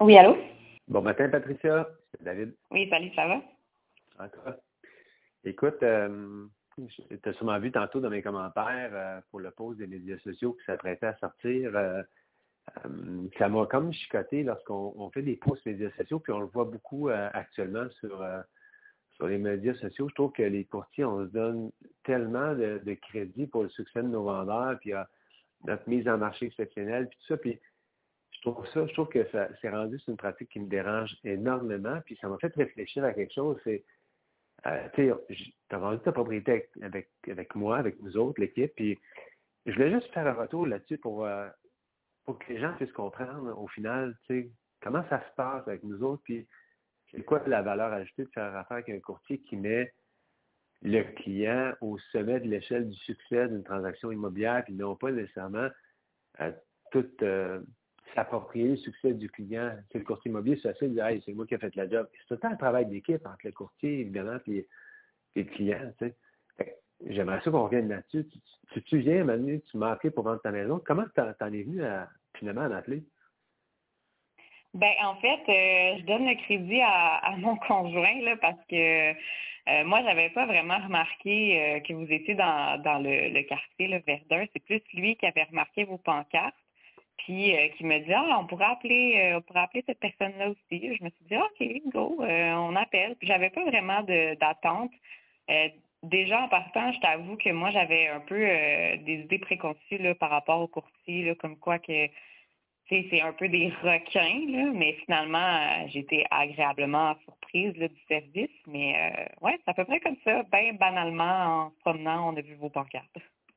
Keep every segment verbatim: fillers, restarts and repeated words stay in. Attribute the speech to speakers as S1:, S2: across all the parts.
S1: Oui, allô?
S2: Bon matin, Patricia. C'est David.
S1: Oui, salut, ça va?
S2: Encore. Écoute, euh, tu as sûrement vu tantôt dans mes commentaires euh, pour le post des médias sociaux qui s'apprêtait à sortir. Euh, euh, ça m'a comme chicoté lorsqu'on on fait des posts médias sociaux, puis on le voit beaucoup euh, actuellement sur, euh, sur les médias sociaux. Je trouve que les courtiers, on se donne tellement de, de crédit pour le succès de nos vendeurs, puis euh, notre mise en marché exceptionnelle, puis tout ça. Puis je trouve ça, je trouve que ça c'est rendu, c'est une pratique qui me dérange énormément, puis ça m'a fait réfléchir à quelque chose. C'est Euh, tu sais, tu as vendu ta propriété avec, avec, avec moi, avec nous autres, l'équipe, puis je voulais juste faire un retour là-dessus pour, euh, pour que les gens puissent comprendre au final, tu sais, comment ça se passe avec nous autres, puis c'est quoi la valeur ajoutée de faire affaire avec un courtier qui met le client au sommet de l'échelle du succès d'une transaction immobilière, puis non pas nécessairement euh, tout euh, s'approprier le succès du client. C'est le courtier immobilier, c'est facile de dire hey, c'est moi qui ai fait la job. C'est tout le temps un travail d'équipe entre le courtier, évidemment, puis tes clients, tu sais. Fait que j'aimerais ça qu'on revienne là-dessus. Tu, tu, tu viens, Manu, tu m'as appelé pour vendre ta maison. Comment t'en, t'en es venu à, finalement, à m'appeler?
S1: Ben, en fait, euh, je donne le crédit à, à mon conjoint, là, parce que euh, moi, j'avais pas vraiment remarqué euh, que vous étiez dans, dans le, le quartier, le Verdun. C'est plus lui qui avait remarqué vos pancartes, puis euh, qui me dit, ah, on pourrait appeler, euh, on pourrait appeler cette personne-là aussi. Je me suis dit, ah, OK, go, euh, on appelle. Puis j'avais pas vraiment de, d'attente. Euh, déjà, en partant, je t'avoue que moi, j'avais un peu euh, des idées préconçues là, par rapport au courtier, là, comme quoi que tu sais, c'est un peu des requins, là, mais finalement, euh, j'ai été agréablement surprise là, du service. Mais euh, ouais, c'est à peu près comme ça. Ben banalement, en se promenant, on a vu vos pancartes.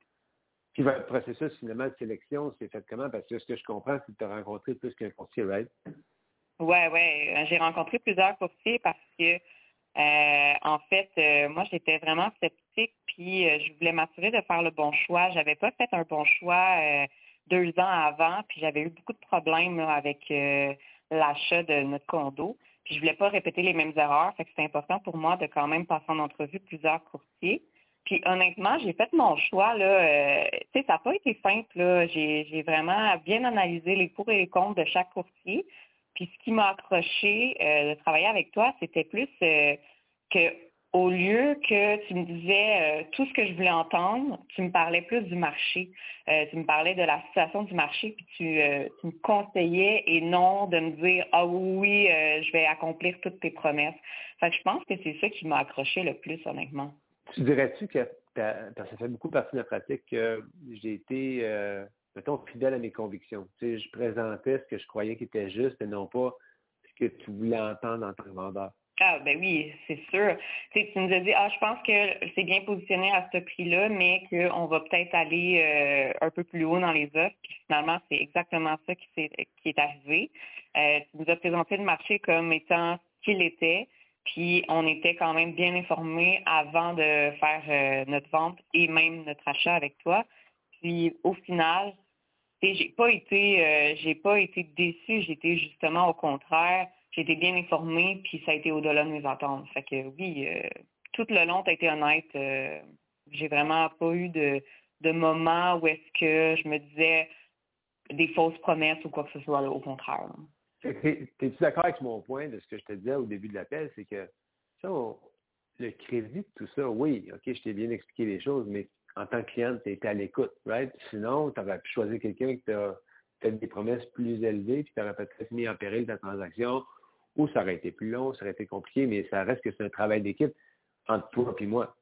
S2: Puis votre processus, finalement, de sélection, c'est fait comment? Parce que ce que je comprends, c'est que tu as rencontré plus qu'un courtier, right?
S1: Ouais, ouais. euh, J'ai rencontré plusieurs courtiers parce que euh, en fait, euh, moi, j'étais vraiment sceptique, puis euh, je voulais m'assurer de faire le bon choix. J'avais pas fait un bon choix euh, deux ans avant, puis j'avais eu beaucoup de problèmes là, avec euh, l'achat de notre condo. Puis je voulais pas répéter les mêmes erreurs. Fait que c'était important pour moi de quand même passer en entrevue plusieurs courtiers. Puis honnêtement, j'ai fait mon choix là. Euh, tu sais, ça n'a pas été simple là. J'ai, j'ai vraiment bien analysé les pour et les contre de chaque courtier. Puis ce qui m'a accroché euh, de travailler avec toi, c'était plus euh, que au lieu que tu me disais euh, tout ce que je voulais entendre, tu me parlais plus du marché. Euh, tu me parlais de la situation du marché, puis tu, euh, tu me conseillais et non de me dire ah oui, oui, euh, je vais accomplir toutes tes promesses. Fait que je pense que c'est ça qui m'a accroché le plus, honnêtement.
S2: Tu dirais-tu que, t'as- parce que ça fait beaucoup partie de la pratique, que j'ai été, euh, mettons, fidèle à mes convictions. Tu sais, je présentais ce que je croyais qui était juste et non pas ce que tu voulais entendre en tant que vendeur.
S1: Ah ben oui, c'est sûr. Tu sais, tu nous as dit, ah, je pense que c'est bien positionné à ce prix-là, mais qu'on va peut-être aller euh, un peu plus haut dans les offres. Puis finalement, c'est exactement ça qui, s'est, qui est arrivé. Euh, tu nous as présenté le marché comme étant ce qu'il était, puis on était quand même bien informés avant de faire euh, notre vente et même notre achat avec toi. Puis au final, tu sais, j'ai pas été euh, j'ai pas été déçue, j'ai été justement au contraire, j'ai été bien informée, puis ça a été au-delà de mes attentes. Fait que oui, euh, tout le long, tu as été honnête. Euh, j'ai vraiment pas eu de, de moment où est-ce que je me disais des fausses promesses ou quoi que ce soit, là, au contraire.
S2: T'es- T'es-tu d'accord avec mon point de ce que je te disais au début de l'appel, c'est que ça, on- le crédit de tout ça, oui, OK, je t'ai bien expliqué les choses, mais en tant que cliente, tu étais à l'écoute, right? Sinon, tu aurais pu choisir quelqu'un qui t'a fait des promesses plus élevées, puis tu aurais peut-être mis en péril ta transaction, ou ça aurait été plus long, ça aurait été compliqué, mais ça reste que c'est un travail d'équipe entre toi et moi.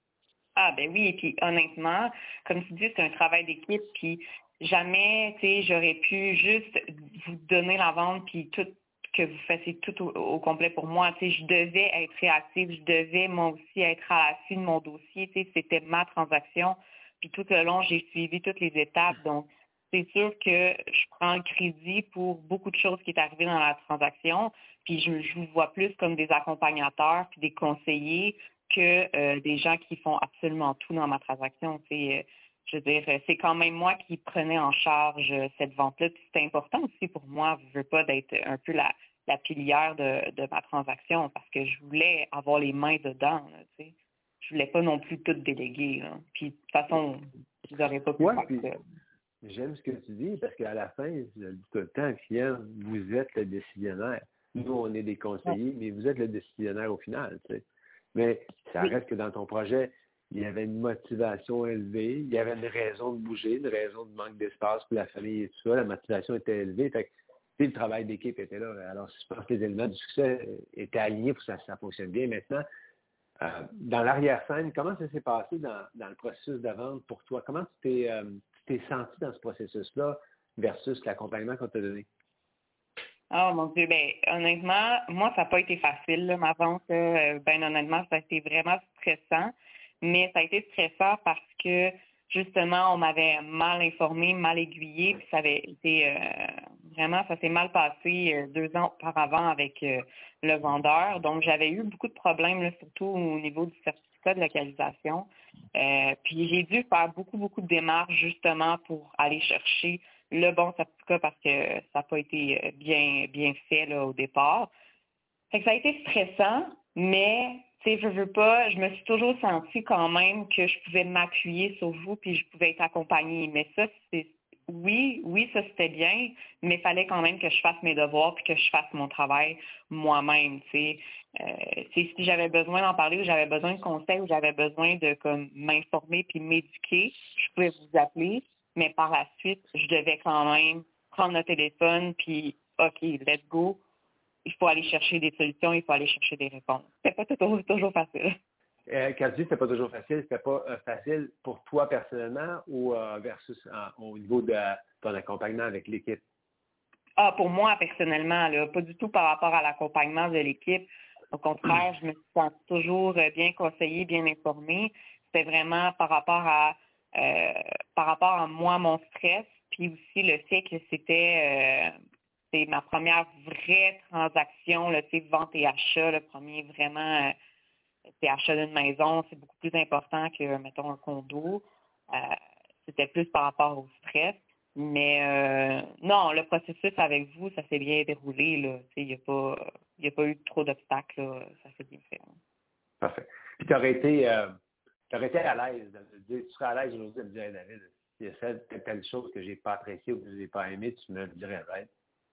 S1: Ah ben oui, et puis honnêtement, comme tu dis, c'est un travail d'équipe, puis jamais, tu sais, j'aurais pu juste vous donner la vente, puis tout que vous fassiez tout au, au complet pour moi. Tu sais, je devais être réactive, je devais moi aussi être à l'affût de mon dossier. Tu sais, c'était ma transaction, puis tout le long, j'ai suivi toutes les étapes. Donc, c'est sûr que je prends le crédit pour beaucoup de choses qui est arrivé dans la transaction, puis je, je vous vois plus comme des accompagnateurs, puis des conseillers que euh, des gens qui font absolument tout dans ma transaction. C'est, euh, je veux dire, euh, c'est quand même moi qui prenais en charge euh, cette vente-là. Puis c'est important aussi pour moi, je veux pas d'être un peu la, la pilière de, de ma transaction parce que je voulais avoir les mains dedans. Là, tu sais. Je voulais pas non plus tout déléguer. Là. Puis de toute façon, je n'aurais pas pu
S2: Ouais,
S1: faire
S2: puis
S1: ça.
S2: j'aime ce que tu dis parce qu'à la fin, je le dis tout le temps, client, vous êtes le décisionnaire. Nous, on est des conseillers, mais vous êtes le décisionnaire au final. Tu sais. Mais ça
S1: Oui.
S2: reste que dans ton projet, il y avait une motivation élevée, il y avait une raison de bouger, une raison de manque d'espace pour la famille et tout ça. La motivation était élevée. Fait que, tu sais, le travail d'équipe était là. Alors, je pense que les éléments du succès étaient alignés pour que ça, ça fonctionne bien. Maintenant, euh, dans l'arrière-scène, comment ça s'est passé dans, dans le processus de vente pour toi? Comment tu t'es, euh, tu t'es senti dans ce processus-là versus l'accompagnement qu'on t'a donné?
S1: Oh mon Dieu, ben honnêtement, moi, ça n'a pas été facile, là, ma vente. Là. Ben honnêtement, ça a été vraiment stressant. Mais ça a été stressant parce que justement, on m'avait mal informé, mal aiguillé, puis ça avait été euh, vraiment, ça s'est mal passé euh, deux ans auparavant avec euh, le vendeur. Donc, j'avais eu beaucoup de problèmes, là, surtout au niveau du certificat de localisation. Euh, puis j'ai dû faire beaucoup, beaucoup de démarches justement pour aller chercher le bon certificat parce que ça n'a pas été bien, bien fait là, au départ. Fait que ça a été stressant, mais tu sais, je veux pas, je me suis toujours sentie quand même que je pouvais m'appuyer sur vous puis je pouvais être accompagnée. Mais ça, c'est oui, oui, ça c'était bien, mais il fallait quand même que je fasse mes devoirs puis que je fasse mon travail moi-même. Tu sais, euh, tu sais, si j'avais besoin d'en parler ou j'avais besoin de conseils ou j'avais besoin de comme m'informer puis m'éduquer, je pouvais vous appeler. Mais par la suite, je devais quand même prendre le téléphone puis OK, let's go. Il faut aller chercher des solutions, il faut aller chercher des réponses. C'est pas toujours, toujours facile.
S2: Euh, quand tu dis que c'était pas toujours facile, c'était pas euh, facile pour toi personnellement ou euh, versus euh, au niveau de ton accompagnement avec l'équipe?
S1: Ah, pour moi, personnellement, là, pas du tout par rapport à l'accompagnement de l'équipe. Au contraire, je me sens toujours bien conseillée, bien informée. C'était vraiment par rapport à euh, par rapport à moi, mon stress, puis aussi le fait que c'était euh, c'est ma première vraie transaction, là, tu sais, vente et achat, le premier vraiment, euh, c'est achat d'une maison, c'est beaucoup plus important que, mettons, un condo. Euh, c'était plus par rapport au stress. Mais euh, non, le processus avec vous, ça s'est bien déroulé. Là. Il n'y a pas il y a pas eu trop d'obstacles. Là. Ça s'est bien fait. Hein.
S2: Parfait. Puis tu aurais été, euh, t'aurais été à l'aise de me dire, tu serais à l'aise aujourd'hui de me dire, hey, David, il y a telle, telle, telle chose que j'ai pas appréciée ou que je n'ai pas aimé, tu me le dirais, right?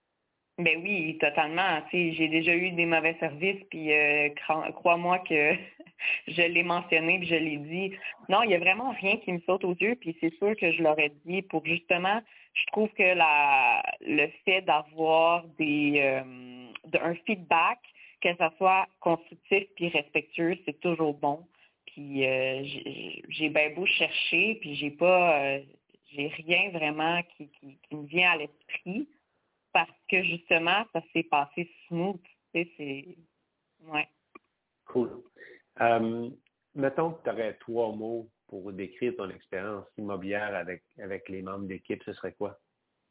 S1: Ben oui, totalement. Tu sais, j'ai déjà eu des mauvais services, puis euh, cro- crois-moi que je l'ai mentionné, puis je l'ai dit. Non, il n'y a vraiment rien qui me saute aux yeux, puis c'est sûr que je l'aurais dit pour justement, je trouve que la le fait d'avoir des euh, de- un feedback, que ça soit constructif puis respectueux, c'est toujours bon. Puis euh, j'ai j'ai bien beau chercher, puis j'ai pas euh, j'ai rien vraiment qui, qui, qui me vient à l'esprit parce que justement, ça s'est passé smooth. Tu sais, c'est. Ouais.
S2: Cool. Euh, mettons que tu aurais trois mots pour décrire ton expérience immobilière avec, avec les membres d'équipe, ce serait quoi?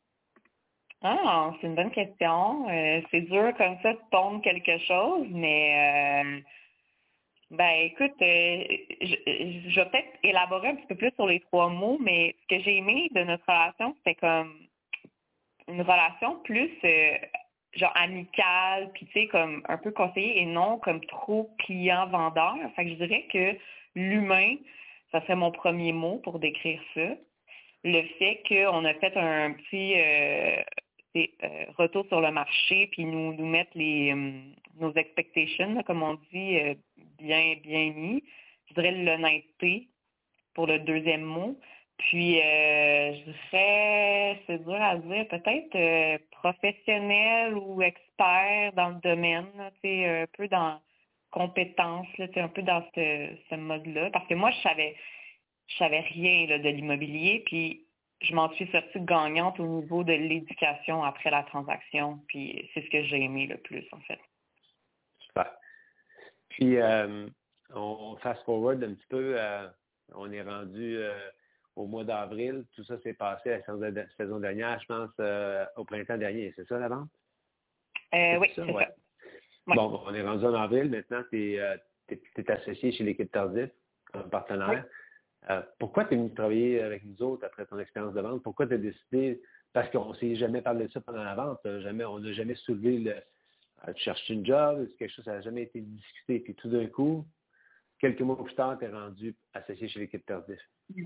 S1: Ah, c'est une bonne question. Euh, c'est dur comme ça de pondre quelque chose, mais euh, ben écoute, euh, je, je vais peut-être élaborer un petit peu plus sur les trois mots, mais ce que j'ai aimé de notre relation, c'était comme une relation plus euh, genre amicale, puis tu sais, comme un peu conseillée et non comme trop client-vendeur. Fait que je dirais que l'humain, ça serait mon premier mot pour décrire ça. Le fait qu'on a fait un petit euh, c'est, euh, retour sur le marché, puis nous, nous mettre les euh, nos expectations, là, comme on dit, euh, bien, bien mis. Je dirais l'honnêteté pour le deuxième mot. Puis, euh, je dirais, c'est dur à dire, peut-être euh, professionnel ou expert dans le domaine, là, tu sais, un peu dans compétence, là, tu sais, un peu dans ce, ce mode-là. Parce que moi, je savais, je savais rien là, de l'immobilier, puis je m'en suis sortie gagnante au niveau de l'éducation après la transaction. Puis, c'est ce que j'ai aimé le plus, en fait.
S2: Super. Puis, euh, on fast forward un petit peu, euh, on est rendu euh, au mois d'avril. Tout ça s'est passé la saison, saison dernière, je pense, euh, au printemps dernier. C'est ça la vente?
S1: Euh,
S2: C'est
S1: oui,
S2: ça?
S1: c'est
S2: Ouais.
S1: ça. Ouais.
S2: Bon, on est rendu en avril. Maintenant, tu es, euh, t'es- t'es associé chez l'équipe Tardif comme
S1: Oui.
S2: partenaire. Euh, pourquoi tu es venu travailler avec nous autres après ton expérience de vente? Pourquoi tu as décidé, parce qu'on ne s'est jamais parlé de ça pendant la vente, euh, jamais, on n'a jamais soulevé le euh, tu cherches une job, c'est quelque chose, ça n'a jamais été discuté. Puis tout d'un coup, quelques mois plus tard, tu es rendu associé chez l'équipe Tardif.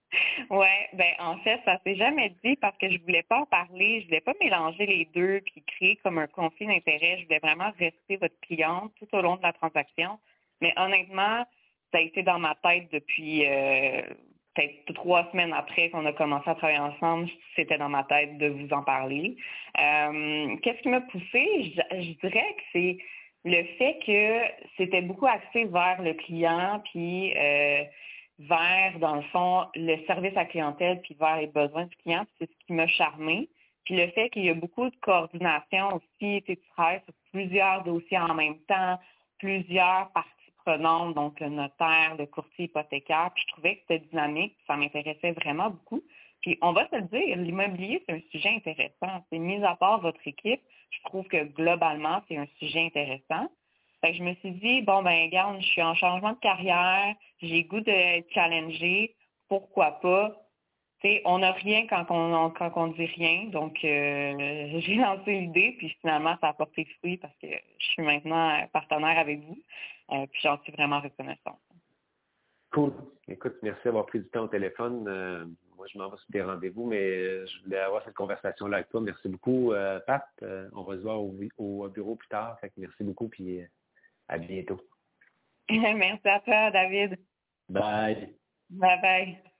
S1: Ouais, ben en fait, ça s'est jamais dit parce que je voulais pas en parler, je voulais pas mélanger les deux puis créer comme un conflit d'intérêt. Je voulais vraiment rester votre cliente tout au long de la transaction. Mais honnêtement, ça a été dans ma tête depuis euh, peut-être trois semaines après qu'on a commencé à travailler ensemble. C'était dans ma tête de vous en parler. Euh, qu'est-ce qui m'a poussée? Je, je dirais que c'est le fait que c'était beaucoup axé vers le client, puis euh, vers, dans le fond, le service à clientèle, puis vers les besoins du client. C'est ce qui m'a charmé. Puis le fait qu'il y a beaucoup de coordination aussi, tu sais, tu travailles sur plusieurs dossiers en même temps, plusieurs parties prenantes, donc le notaire, le courtier hypothécaire. Puis je trouvais que c'était dynamique, ça m'intéressait vraiment beaucoup. Puis on va se le dire, l'immobilier, c'est un sujet intéressant. C'est mis à part votre équipe, je trouve que globalement, c'est un sujet intéressant. Fait que je me suis dit, bon, ben, regarde, je suis en changement de carrière, j'ai le goût d'être challengée, pourquoi pas? Tu sais, on n'a rien quand on quand on dit rien, donc euh, j'ai lancé l'idée, puis finalement, ça a porté fruit parce que je suis maintenant partenaire avec vous, euh, puis j'en suis vraiment reconnaissante.
S2: Cool. Écoute, merci d'avoir pris du temps au téléphone. Euh, moi, je m'en vais sur des rendez-vous, mais je voulais avoir cette conversation-là avec toi. Merci beaucoup, euh, Pat. Euh, on va se voir au, au bureau plus tard. Fait que merci beaucoup, puis euh, à bientôt.
S1: Merci à toi, David.
S2: Bye.
S1: Bye bye.